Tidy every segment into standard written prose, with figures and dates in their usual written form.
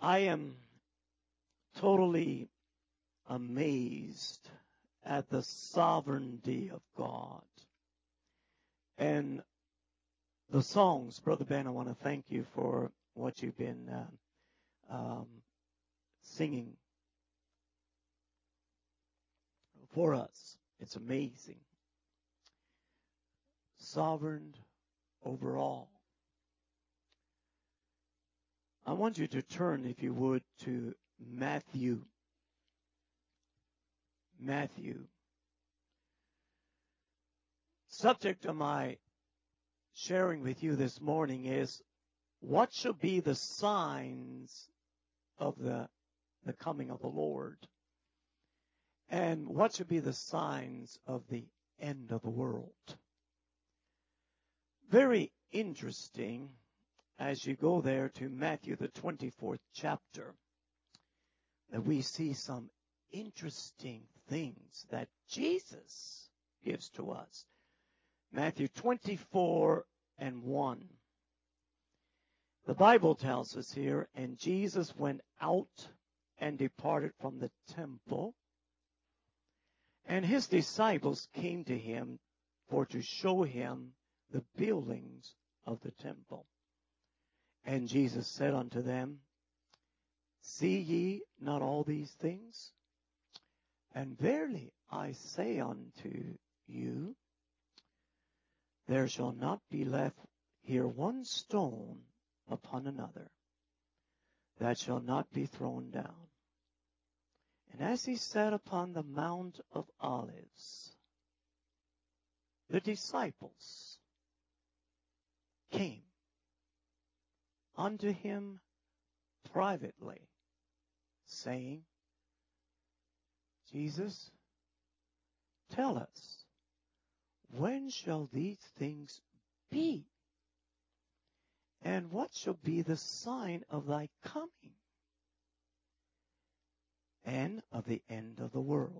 I am totally amazed at the sovereignty of God. And the songs, Brother Ben, I want to thank you for what you've been singing for us. It's amazing. Sovereign over all. I want you to turn, if you would, to Matthew. Matthew. Subject of my sharing with you this morning is, what shall be the signs of the coming of the Lord? And what should be the signs of the end of the world? Very interesting as you go there to Matthew, the 24th chapter, that we see some interesting things that Jesus gives to us. Matthew 24 and 1. The Bible tells us here, and Jesus went out and departed from the temple, and his disciples came to him for to show him the buildings of the temple. And Jesus said unto them, See ye not all these things? And verily I say unto you, there shall not be left here one stone upon another that shall not be thrown down. And as he sat upon the Mount of Olives, the disciples came unto him privately, saying, Jesus, tell us, when shall these things be? And what shall be the sign of thy coming and of the end of the world?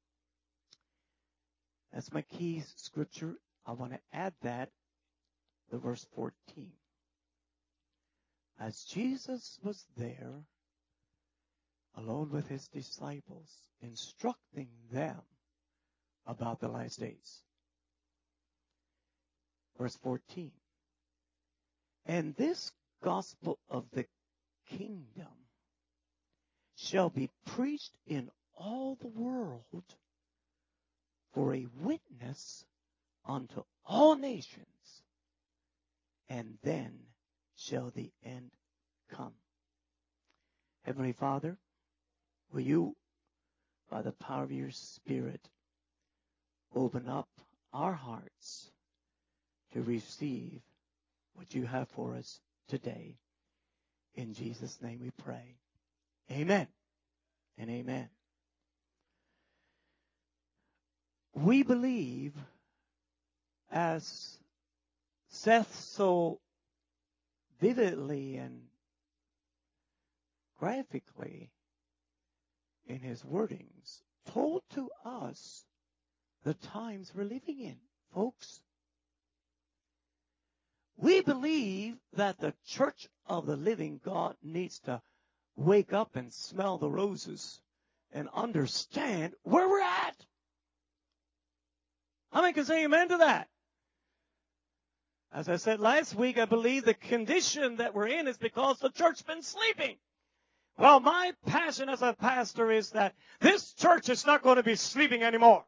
That's my key scripture. I want to add that, the verse 14. As Jesus was there, alone with his disciples, instructing them about the last days. Verse 14. And this gospel of the kingdom shall be preached in all the world for a witness unto all nations, and then shall the end come. Heavenly Father, will you, by the power of your Spirit, open up our hearts to receive what you have for us today. In Jesus' name we pray. Amen and amen. We believe, as Seth so vividly and graphically in his wordings told to us the times we're living in, folks. We believe that the church of the living God needs to wake up and smell the roses and understand where we're at. How many can say amen to that? As I said last week, I believe the condition that we're in is because the church's been sleeping. Well, my passion as a pastor is that this church is not going to be sleeping anymore.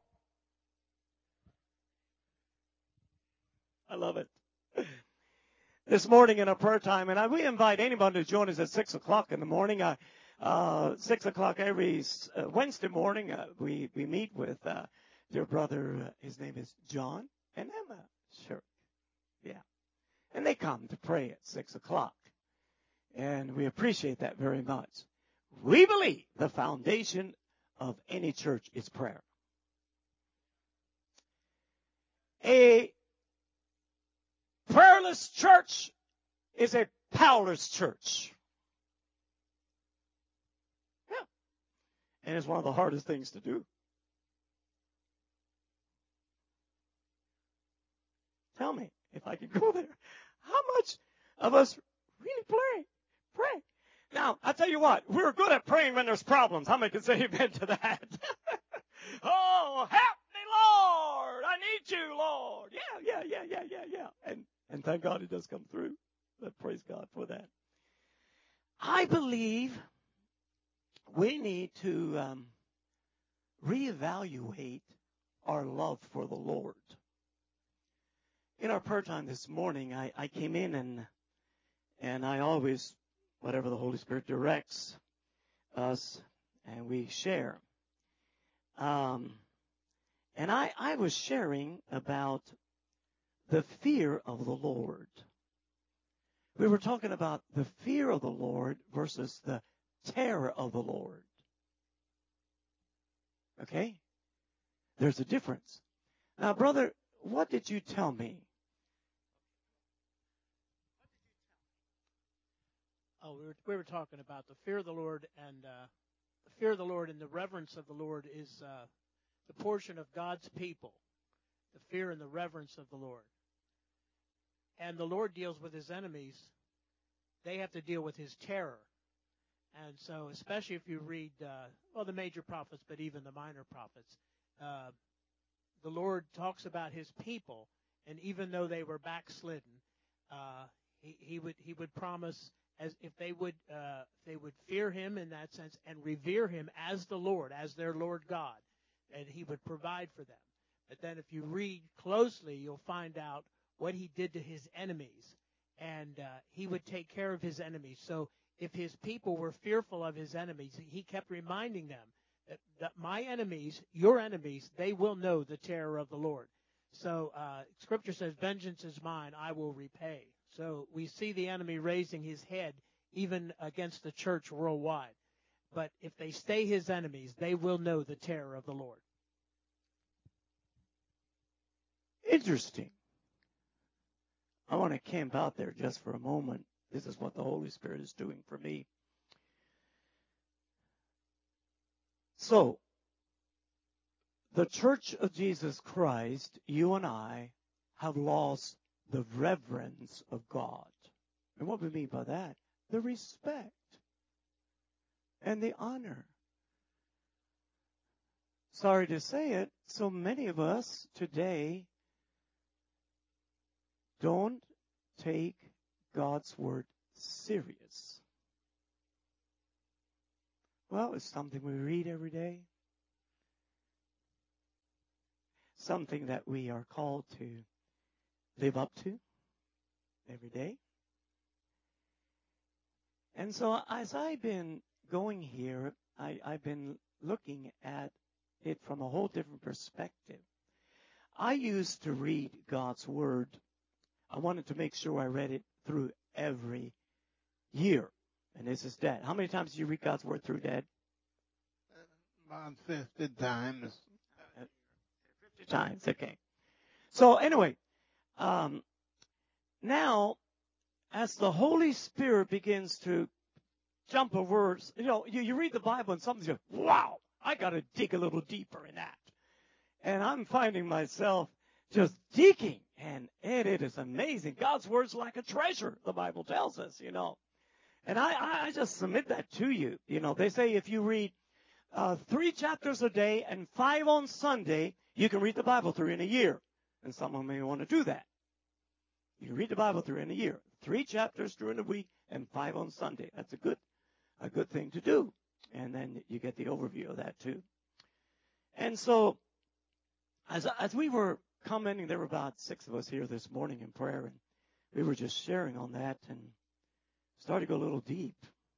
I love it. This morning in a prayer time, and we invite anyone to join us at 6 o'clock in the morning. 6 o'clock every Wednesday morning, we meet with dear brother, his name is John and Emma. Sure. Yeah. And they come to pray at 6 o'clock. And we appreciate that very much. We believe the foundation of any church is prayer. A prayerless church is a powerless church. Yeah. And it's one of the hardest things to do. Tell me if I can go there. How much of us really pray? Now, Now, I tell you what, we're good at praying when there's problems. How many can say amen to that? Oh, help me, Lord. I need you, Lord. Yeah. And thank God He does come through. But praise God for that. I believe we need to reevaluate our love for the Lord. In our prayer time this morning, I came in and I always, whatever the Holy Spirit directs us, and we share. And I was sharing about the fear of the Lord. We were talking about the fear of the Lord versus the terror of the Lord. Okay? There's a difference. Now, brother, what did you tell me? Oh, we were talking about the fear of the Lord, and the fear of the Lord and the reverence of the Lord is the portion of God's people, the fear and the reverence of the Lord. And the Lord deals with His enemies. They have to deal with His terror. And so, especially if you read, the major prophets, but even the minor prophets, the Lord talks about His people, and even though they were backslidden, He would promise, as if they would fear Him in that sense and revere Him as the Lord, as their Lord God, and He would provide for them. But then if you read closely, you'll find out what He did to His enemies, and He would take care of His enemies. So if His people were fearful of His enemies, He kept reminding them that my enemies, your enemies, they will know the terror of the Lord. So Scripture says, vengeance is mine, I will repay. So we see the enemy raising his head even against the church worldwide. But if they stay His enemies, they will know the terror of the Lord. Interesting. I want to camp out there just for a moment. This is what the Holy Spirit is doing for me. So, the Church of Jesus Christ, you and I, have lost the reverence of God. And what we mean by that? The respect and the honor. Sorry to say it, so many of us today don't take God's Word serious. Well, it's something we read every day. Something that we are called to live up to every day. And so as I've been going here, I've been looking at it from a whole different perspective. I used to read God's Word. I wanted to make sure I read it through every year. And this is Dad. How many times do you read God's Word through, Dad? About 50 times. 50 times, okay. So anyway, now, as the Holy Spirit begins to jump a verse, you read the Bible and something's going, wow, I got to dig a little deeper in that. And I'm finding myself just digging, and it is amazing. God's Word's like a treasure, the Bible tells us, And I just submit that to you. They say if you read 3 chapters a day and 5 on Sunday, you can read the Bible through in a year. And someone may want to do that. You can read the Bible through in a year. 3 chapters during the week and 5 on Sunday. That's a good thing to do. And then you get the overview of that too. And so, as we were commenting, there were about 6 of us here this morning in prayer, and we were just sharing on that and started to go a little deep.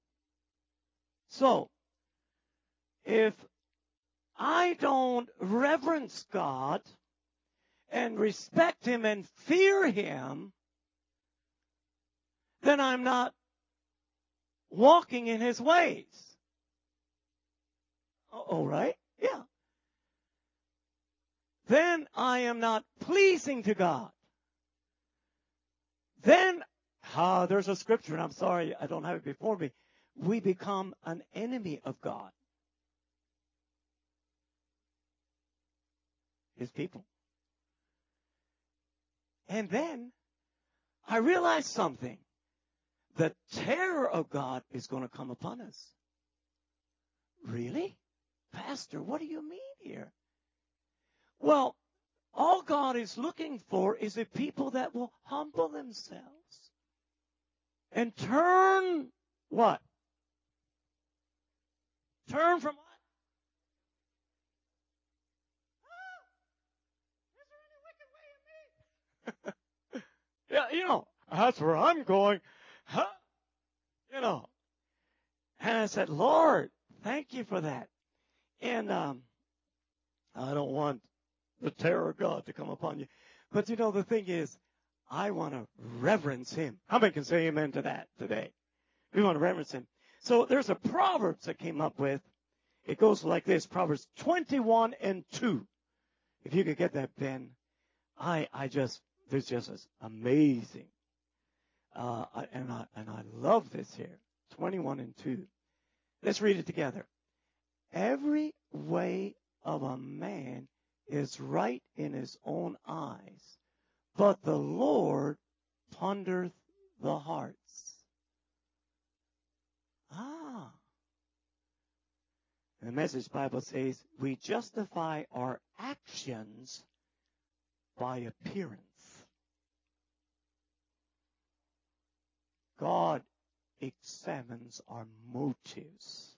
So, if I don't reverence God and respect Him and fear Him, then I'm not walking in His ways. All right? Yeah. Then I am not pleasing to God. Then, there's a scripture, and I'm sorry I don't have it before me. We become an enemy of God. His people. And then I realized something. the terror of God is going to come upon us. Really? Pastor, what do you mean here? Well, all God is looking for is a people that will humble themselves and turn what? Turn from what? Is there any wicked way in me? Yeah, that's where I'm going. Huh? And I said, Lord, thank you for that. And I don't want the terror of God to come upon you. But the thing is, I want to reverence Him. How many can say amen to that today? We want to reverence Him. So there's a Proverbs I came up with. It goes like this, Proverbs 21:2. If you could get that, Ben, there's just this amazing. And I love this here. 21:2. Let's read it together. Every way of a man is right in his own eyes, but the Lord pondereth the hearts. And the Message Bible says, we justify our actions by appearance. God examines our motives.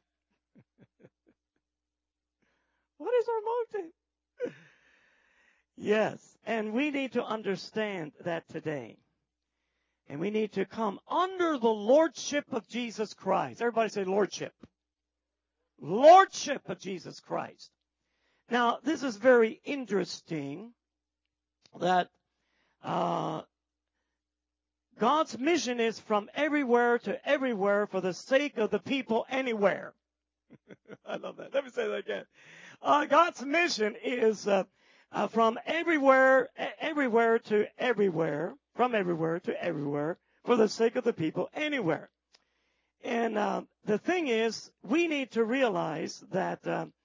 What is our motive? Yes, and we need to understand that today. And we need to come under the lordship of Jesus Christ. Everybody say lordship. Lordship of Jesus Christ. Now, this is very interesting that God's mission is from everywhere to everywhere for the sake of the people anywhere. I love that. Let me say that again. God's mission is from everywhere to everywhere, from everywhere to everywhere, for the sake of the people anywhere. And the thing is, we need to realize that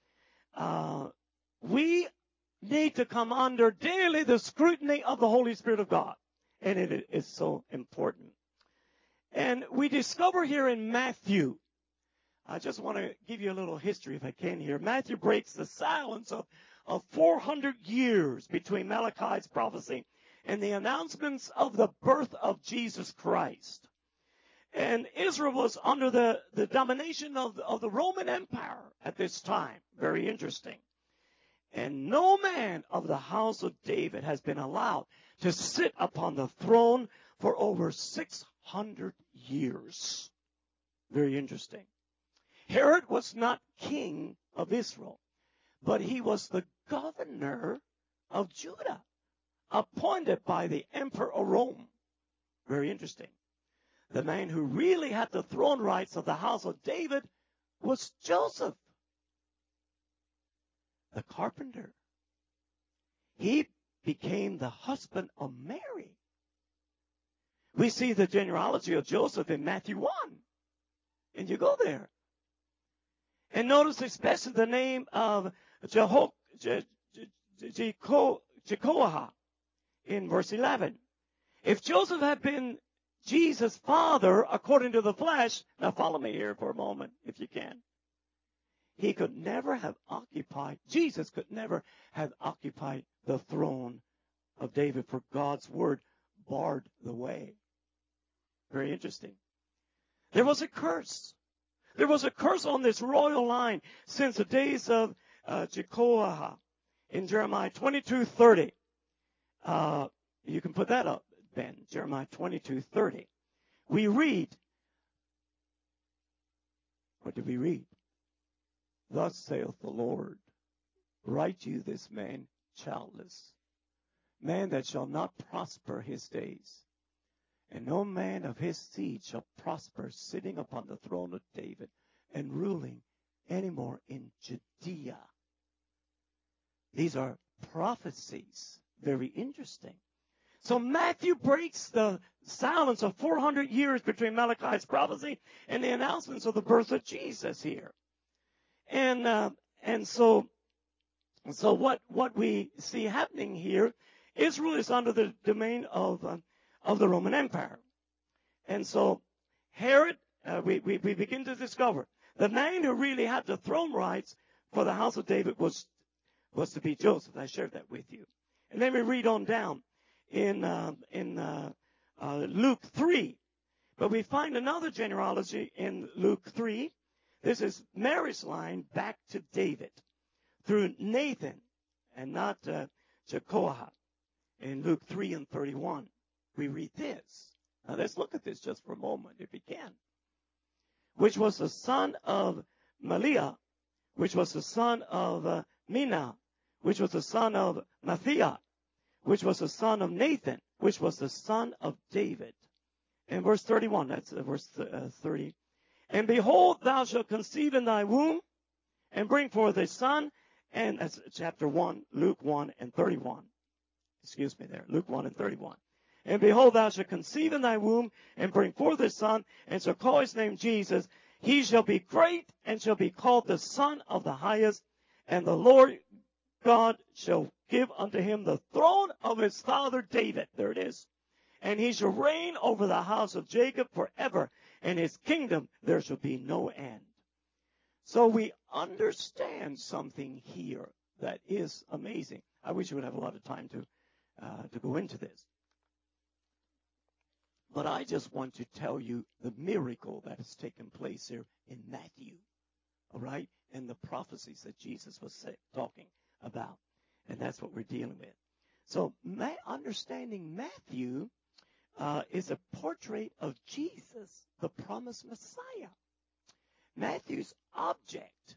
we need to come under daily the scrutiny of the Holy Spirit of God. And it is so important. And we discover here in Matthew, I just want to give you a little history if I can here. Matthew breaks the silence of 400 years between Malachi's prophecy and the announcements of the birth of Jesus Christ. And Israel was under the domination of the Roman Empire at this time. Very interesting. And no man of the house of David has been allowed to sit upon the throne for over 600 years. Very interesting. Herod was not king of Israel, but he was the governor of Judah, appointed by the emperor of Rome. Very interesting. The man who really had the throne rights of the house of David was Joseph, the carpenter. He became the husband of Mary. We see the genealogy of Joseph in Matthew 1. And you go there. And notice especially the name of Jehoiah in verse 11. If Joseph had been Jesus' father according to the flesh, now follow me here for a moment if you can. Jesus could never have occupied the throne of David, for God's word barred the way. Very interesting. There was a curse. There was a curse on this royal line since the days of Jehoiah in Jeremiah 22:30. You can put that up, Ben. Jeremiah 22:30. We read. What did we read? Thus saith the Lord, write you this man childless, man that shall not prosper his days, and no man of his seed shall prosper sitting upon the throne of David and ruling anymore in Judea. These are prophecies. Very interesting. So Matthew breaks the silence of 400 years between Malachi's prophecy and the announcements of the birth of Jesus here. And so what we see happening here, Israel is under the domain of the Roman Empire. And so Herod, we begin to discover the man who really had the throne rights for the house of David was to be Joseph. I shared that with you. And then we read on down in Luke 3. But we find another genealogy in Luke 3. This is Mary's line back to David through Nathan and not Jehoah. In Luke 3 and 31, we read this. Now let's look at this just for a moment, if we can. Which was the son of Maliah, which was the son of Mina, which was the son of Mathiah, which was the son of Nathan, which was the son of David. In verse 31, that's verse 30. And behold, thou shalt conceive in thy womb, and bring forth a son, and that's chapter 1, Luke 1 and 31. Excuse me there, Luke 1 and 31. And behold, thou shalt conceive in thy womb, and bring forth a son, and shall call his name Jesus. He shall be great, and shall be called the Son of the Highest. And the Lord God shall give unto him the throne of his father David. There it is. And he shall reign over the house of Jacob forever, and his kingdom there shall be no end. So we understand something here that is amazing. I wish we would have a lot of time to go into this. But I just want to tell you the miracle that has taken place here in Matthew, all right, and the prophecies that Jesus was talking about. And that's what we're dealing with. So understanding Matthew is a portrait of Jesus, the promised Messiah. Matthew's object,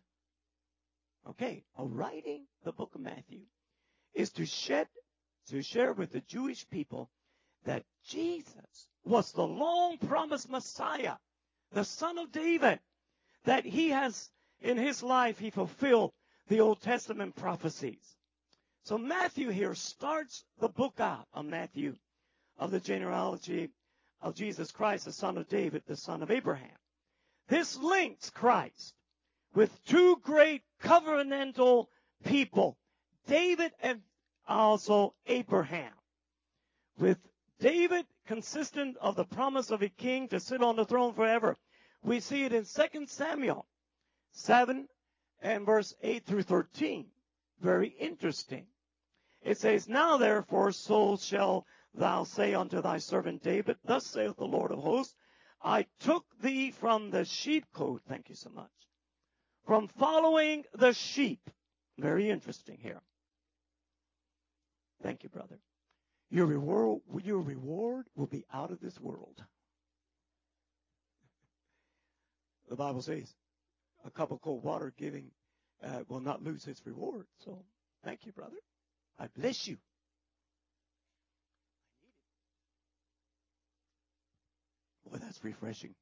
of writing the book of Matthew, is to share with the Jewish people that Jesus was the long-promised Messiah, the Son of David, that he has, in his life, he fulfilled the Old Testament prophecies. So Matthew here starts the book out on Matthew of the genealogy of Jesus Christ, the son of David, the son of Abraham. This links Christ with two great covenantal people, David and also Abraham. With David consistent of the promise of a king to sit on the throne forever. We see it in 2 Samuel 7 and verse 8 through 13. Very interesting. It says, Now therefore so shall thou say unto thy servant David, Thus saith the Lord of hosts, I took thee from the sheepcote, thank you so much, from following the sheep. Very interesting here. Thank you, brother. Your reward will be out of this world. The Bible says a cup of cold water giving will not lose its reward. So thank you, brother. I bless you. Boy, that's refreshing.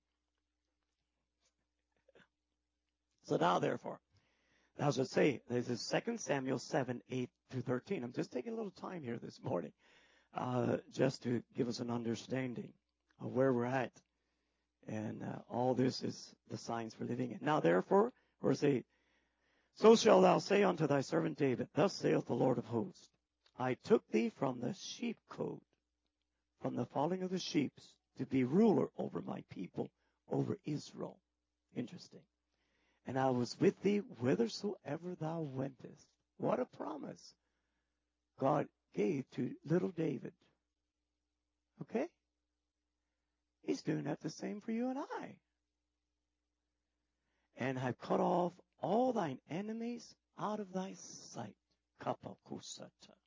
So now, therefore, thou shalt say, this is 2 Samuel 7, 8 through 13. I'm just taking a little time here this morning just to give us an understanding of where we're at. And all this is the signs for living in. Now, therefore, verse 8, So shalt thou say unto thy servant David, Thus saith the Lord of hosts, I took thee from the sheepcote, from the falling of the sheep, to be ruler over my people, over Israel. Interesting. And I was with thee whithersoever thou wentest. What a promise God gave to little David. Okay? He's doing that the same for you and I. And have cut off all thine enemies out of thy sight. Kapakusata.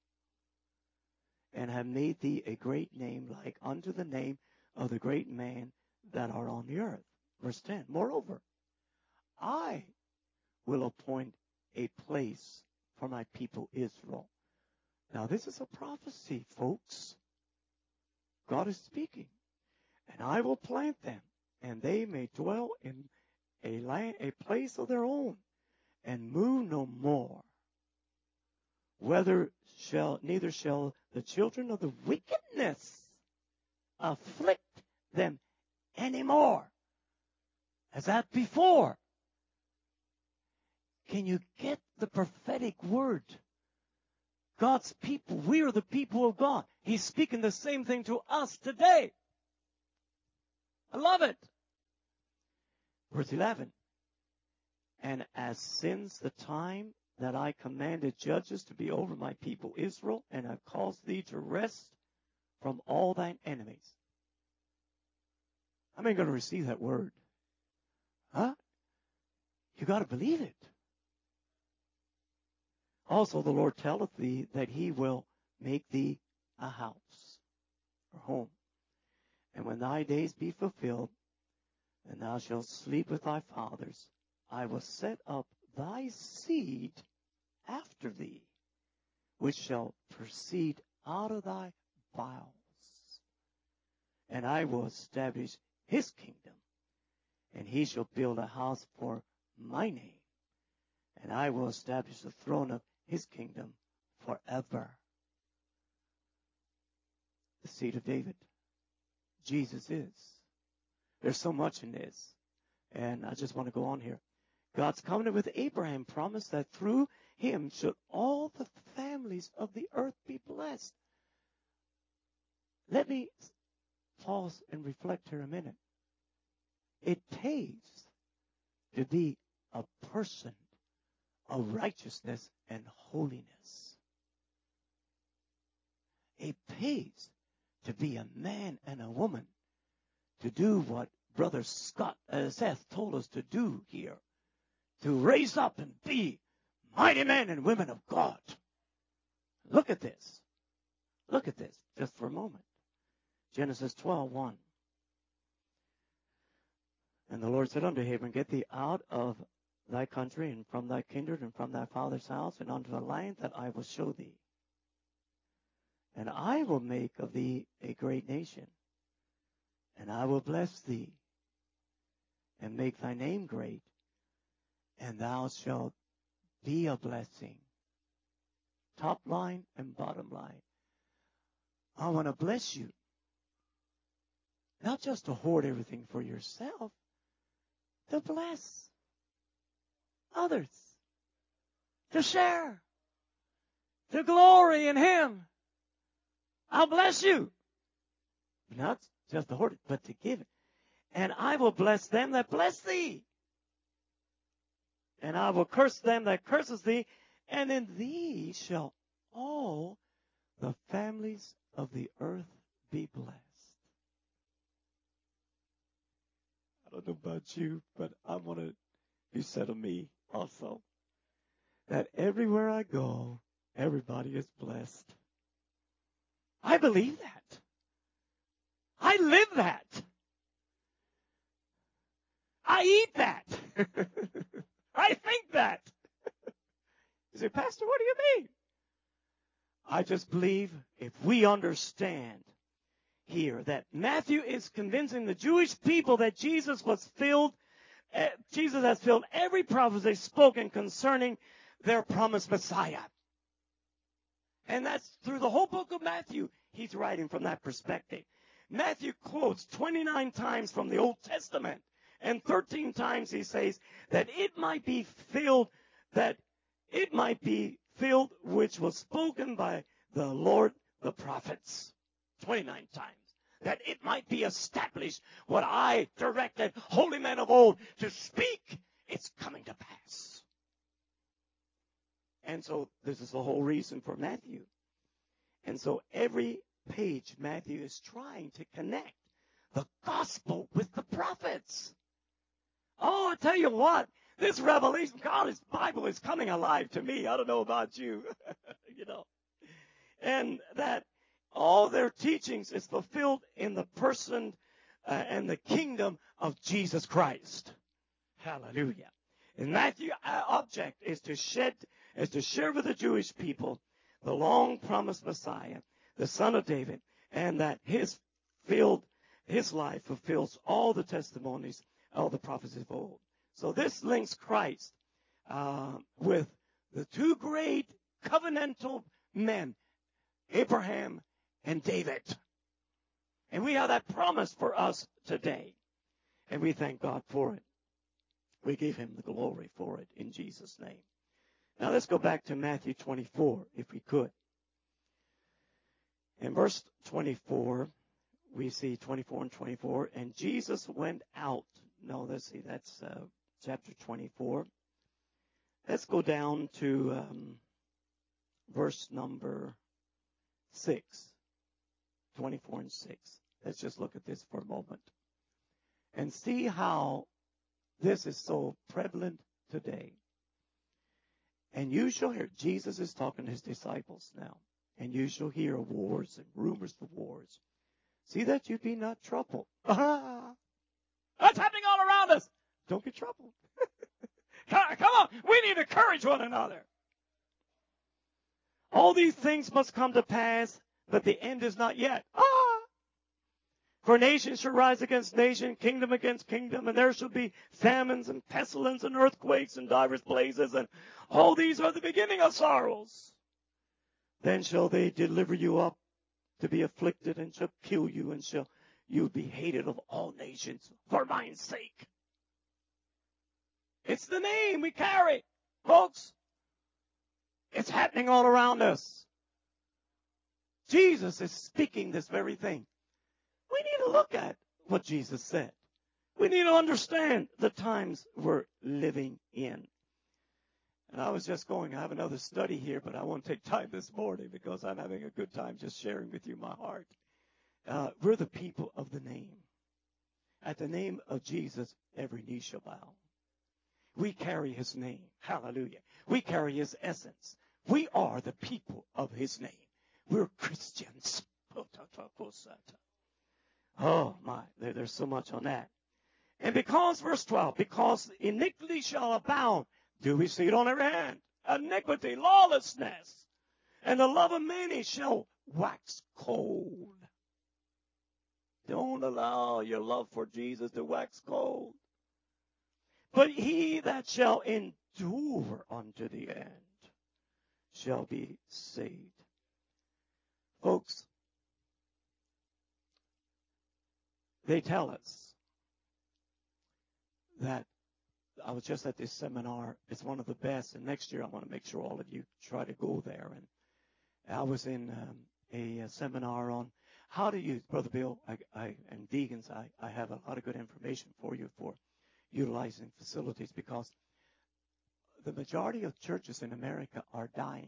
And have made thee a great name like unto the name of the great man that are on the earth. Verse 10. Moreover, I will appoint a place for my people Israel. Now this is a prophecy, folks. God is speaking. And I will plant them, and they may dwell in a land, a place of their own, and move no more. Neither shall the children of the wickedness afflict them anymore. As that before. Can you get the prophetic word? God's people, we are the people of God. He's speaking the same thing to us today. I love it. Verse 11. And as since the time that I commanded judges to be over my people Israel, and have caused thee to rest from all thine enemies. How many going to receive that word? Huh? You got to believe it. Also the Lord telleth thee that he will make thee a house or home. And when thy days be fulfilled, and thou shalt sleep with thy fathers, I will set up thy seed after thee, which shall proceed out of thy bowels. And I will establish his kingdom, and he shall build a house for my name, and I will establish the throne of his kingdom forever. The seed of David. Jesus is. There's so much in this. And I just want to go on here. God's covenant with Abraham promised that through him should all the families of the earth be blessed. Let me pause and reflect here a minute. It pays to be a person of righteousness and holiness. It pays to be a man and a woman to do what Brother Seth told us to do here. To raise up and be mighty men and women of God. Look at this. Look at this just for a moment. Genesis 12:1. And the Lord said unto Abram, Get thee out of thy country and from thy kindred and from thy father's house and unto the land that I will show thee. And I will make of thee a great nation, and I will bless thee and make thy name great, and thou shalt be a blessing. Top line and bottom line. I want to bless you. Not just to hoard everything for yourself, to bless others, to share, to glory in him. I'll bless you. Not just to hoard it, but to give it. And I will bless them that bless thee. And I will curse them that curses thee. And in thee shall all the families of the earth be blessed. I don't know about you, but I want to be said of me also. That everywhere I go, everybody is blessed. I believe that. I live that. I eat that. I think that. You say, Pastor, what do you mean? I just believe if we understand here that Matthew is convincing the Jewish people that Jesus has filled every prophecy spoken concerning their promised Messiah. And that's through the whole book of Matthew, he's writing from that perspective. Matthew quotes 29 times from the Old Testament, and 13 times he says that it might be filled, which was spoken by the Lord, the prophets. 29 times. That it might be established what I directed holy men of old to speak. It's coming to pass. And so this is the whole reason for Matthew. And so every page Matthew is trying to connect the gospel with the prophets. Oh, I tell you what, this revelation, God's Bible is coming alive to me. I don't know about you, And that all their teachings is fulfilled in the person and the kingdom of Jesus Christ. Hallelujah. And Matthew's object is to share with the Jewish people the long-promised Messiah, the Son of David, and that his life fulfills all the testimonies, all the prophecies of old. So this links Christ with the two great covenantal men, Abraham and David. And we have that promise for us today. And we thank God for it. We give him the glory for it in Jesus' name. Now let's go back to Matthew 24, if we could. In verse 24, we see 24 and 24, and Jesus went out no, let's see, that's chapter 24. Let's go down to verse number 6, 24 and 6. Let's just look at this for a moment and see how this is so prevalent today. And you shall hear, Jesus is talking to his disciples now, and you shall hear of wars and rumors of wars. See that you be not troubled. That's happening all around us. Don't get troubled. Come on, we need to encourage one another. All these things must come to pass, but the end is not yet. For nation shall rise against nation, kingdom against kingdom, and there shall be famines and pestilence and earthquakes and divers places, and all these are the beginning of sorrows. Then shall they deliver you up to be afflicted, and shall kill you, and shall you be hated of all nations for my sake. It's the name we carry, folks. It's happening all around us. Jesus is speaking this very thing. We need to look at what Jesus said. We need to understand the times we're living in. And I was just I have another study here, but I won't take time this morning because I'm having a good time just sharing with you my heart. We're the people of the name. At the name of Jesus, every knee shall bow. We carry his name. Hallelujah. We carry his essence. We are the people of his name. We're Christians. Oh, my. There's so much on that. And because, verse 12, because iniquity shall abound, do we see it on every hand? Iniquity, lawlessness, and the love of many shall wax cold. Don't allow your love for Jesus to wax cold. But he that shall endure unto the end shall be saved. Folks, they tell us that I was just at this seminar. It's one of the best, and next year I want to make sure all of you try to go there. And I was in a seminar on how to use, Brother Bill, and Deegans, I have a lot of good information for you for utilizing facilities, because the majority of churches in America are dying.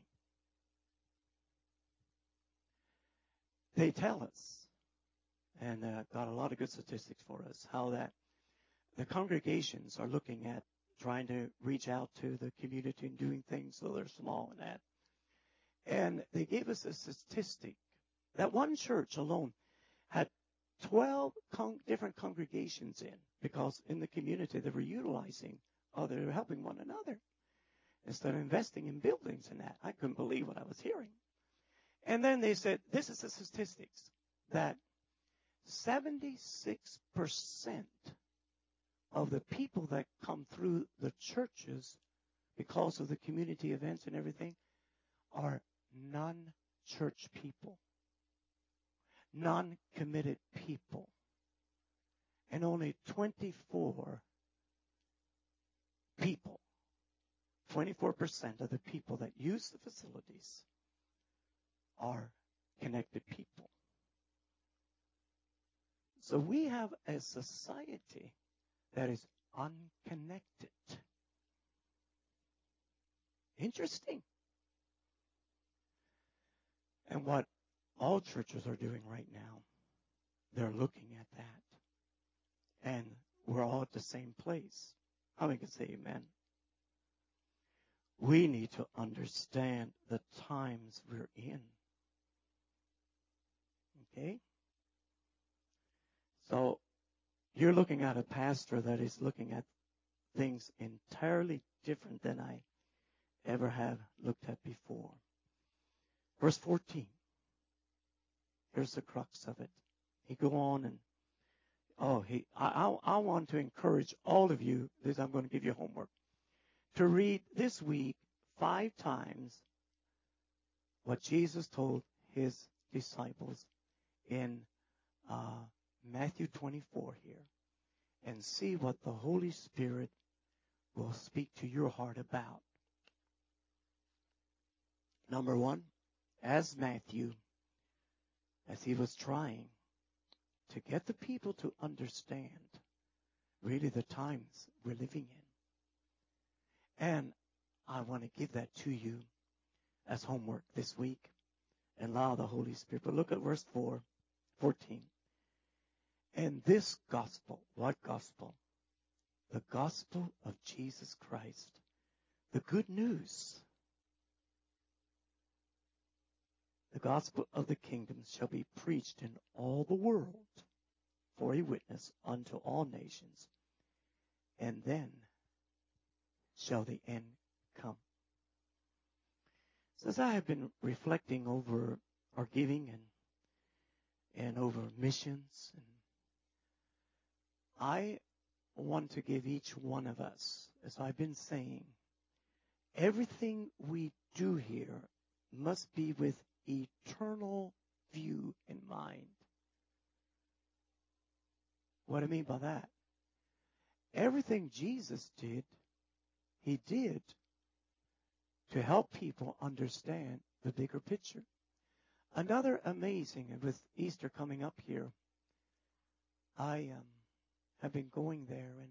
They tell us, and got a lot of good statistics for us, how that the congregations are looking at trying to reach out to the community and doing things so they're small and that. And they gave us a statistic that one church alone had 12 different congregations in, because in the community they were utilizing, they were helping one another instead of investing in buildings and that. I couldn't believe what I was hearing. And then they said, this is the statistics, that 76% of the people that come through the churches because of the community events and everything are non-church people, non-committed people. And only 24 people, 24% of the people that use the facilities are connected people. So we have a society that is unconnected. Interesting. And what all churches are doing right now, they're looking at that. And we're all at the same place. How many can say amen? We need to understand the times we're in. Okay? So, you're looking at a pastor that is looking at things entirely different than I ever have looked at before. Verse 14. Here's the crux of it. He go on and, I want to encourage all of you, I'm going to give you homework, to read this week 5 times what Jesus told his disciples in Matthew 24 here, and see what the Holy Spirit will speak to your heart about. Number 1, as Matthew, as he was trying to get the people to understand really the times we're living in. And I want to give that to you as homework this week and allow the Holy Spirit. But look at verse 14. And this gospel, what gospel? The gospel of Jesus Christ, the good news. The gospel of the kingdom shall be preached in all the world for a witness unto all nations, and then shall the end come. So as I have been reflecting over our giving and over missions, and I want to give each one of us, as I've been saying, everything we do here must be with eternal view in mind. What I mean by that? Everything Jesus did, he did to help people understand the bigger picture. Another amazing, and with Easter coming up here, I have been going there, and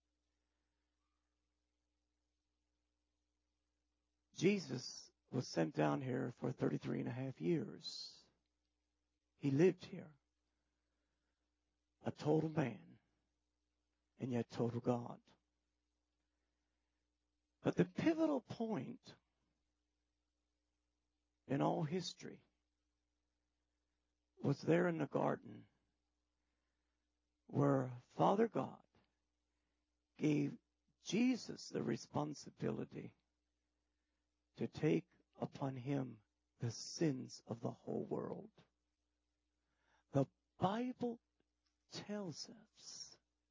Jesus was sent down here for 33 and a half years. He lived here. A total man, and yet total God. But the pivotal point in all history was there in the garden where Father God gave Jesus the responsibility to take upon him the sins of the whole world. The Bible tells us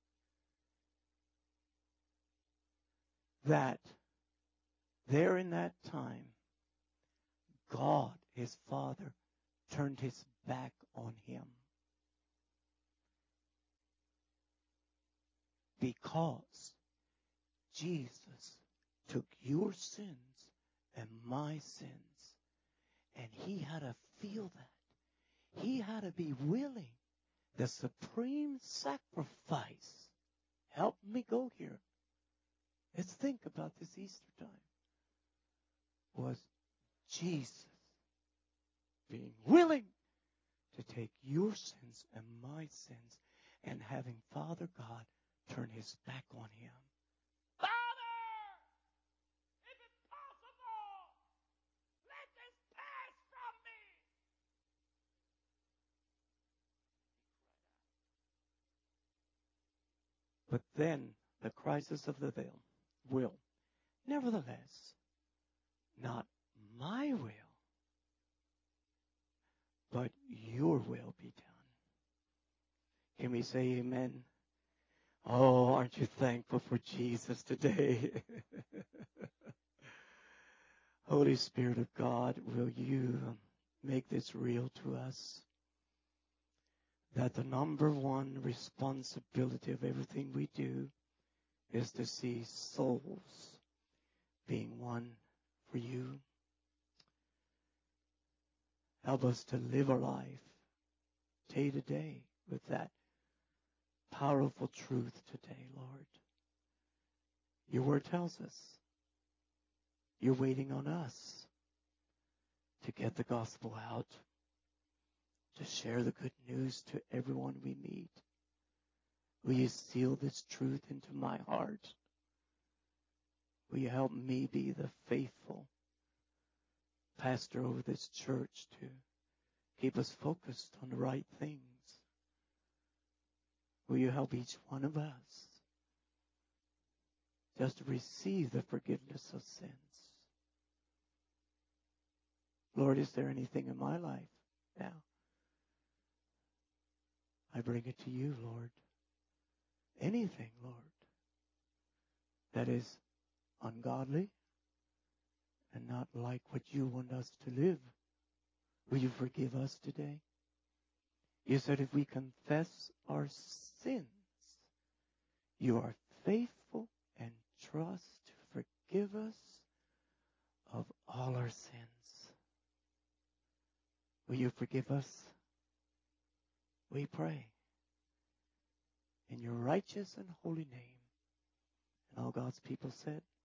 that there in that time, God, his Father, turned his back on him because Jesus took your sins and my sins, and he had to feel that. He had to be willing. The supreme sacrifice. Help me go here. Let's think about this Easter time. Was Jesus being willing to take your sins and my sins and having Father God turn his back on him. Father, if it's possible, let this pass from me. But then the crisis of the veil will, nevertheless, not my will, but your will be done. Can we say amen? Oh, aren't you thankful for Jesus today? Holy Spirit of God, will you make this real to us? That the number one responsibility of everything we do is to see souls being won for you. Help us to live our life day to day with that powerful truth today, Lord. Your word tells us you're waiting on us to get the gospel out, to share the good news to everyone we meet. Will you seal this truth into my heart? Will you help me be the faithful pastor over this church to keep us focused on the right things? Will you help each one of us just to receive the forgiveness of sins? Lord, is there anything in my life now? I bring it to you, Lord. Anything, Lord, that is ungodly and not like what you want us to live. Will you forgive us today? You said if we confess our sins, you are faithful and trust to forgive us of all our sins. Will you forgive us? We pray. in your righteous and holy name. And all God's people said,